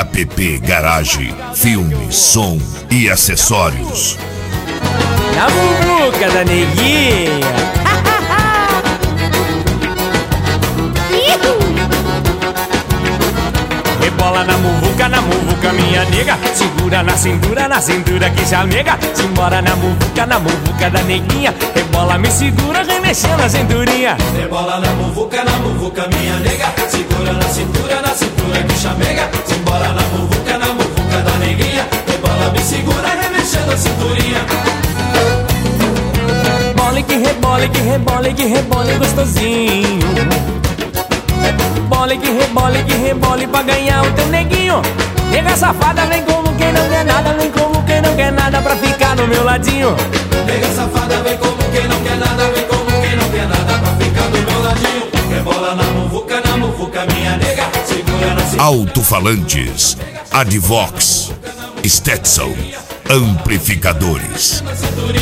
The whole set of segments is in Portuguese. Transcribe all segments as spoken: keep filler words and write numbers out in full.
K P P Garage, filme, som e acessórios. Na muvuca da neguinha. Rebola na muvuca, na muvuca, minha nega. Segura na cintura, na cintura que chamega. Simbora na muvuca, na muvuca da neguinha. Rebola, me segura, remexendo a cinturinha. Rebola na muvuca, na muvuca, minha nega. Segura na cintura, na cintura que chamega. Simbora na muvuca, na muvuca da neguinha. Rebola, me segura, remexendo a cinturinha. Rebole que rebole, que rebole, que rebole gostosinho. Rebole que rebole, que rebole pra ganhar o teu neguinho. Nega safada, vem como quem não quer nada. Vem como quem não quer nada pra ficar no meu ladinho. Nega safada, vem como quem não quer nada. Vem como quem não quer nada pra ficar do meu ladinho. Rebola na muvuca, na muvuca, minha nega. Segura na cintura. Alto-falantes, Advox, Stetson, amplificadores.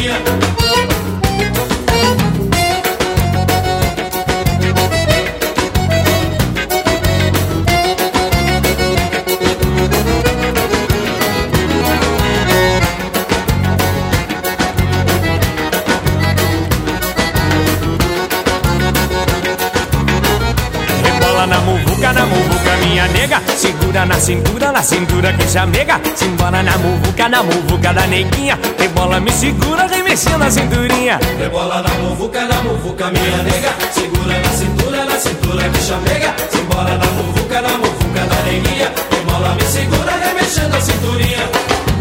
Na muvuca, na muvuca, minha nega. Segura na cintura, na cintura que chamega. Simbora na muvuca, na muvuca da neguinha. Rebola, me segura, remexendo a cinturinha. Rebola na muvuca, na muvuca, minha nega. Segura na cintura, na cintura que chamega. Simbora na muvuca, na muvuca da neguinha. Rebola, me segura, remexendo a cinturinha.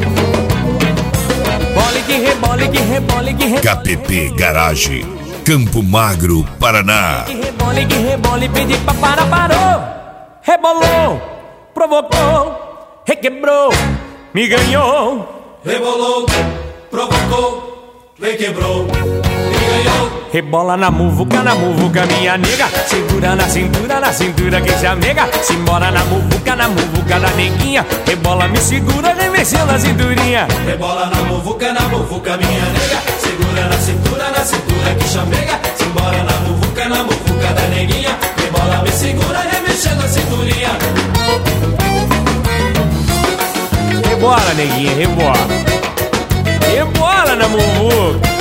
Rebole que rebole, que rebole, que rebole. K P P Garage, Campo Magro, Paraná. Que rebole, que rebole, pedi pra parar, parou. Rebolou, provocou, requebrou, me ganhou. Rebolou, provocou, requebrou, me ganhou. Rebola na muvuca, na muvuca, minha nega. Segura na cintura, na cintura que chamega. Simbora na muvuca, na muvuca da neguinha. Rebola, me segura, remexendo a cinturinha. Rebola na muvuca, na muvuca, minha nega. Segura na cintura, na cintura que chamega. Simbora na muvuca, na muvuca da neguinha. Rebola, me segura, remexendo a cinturinha. Rebola, neguinha, rebola. Rebola na muvuca.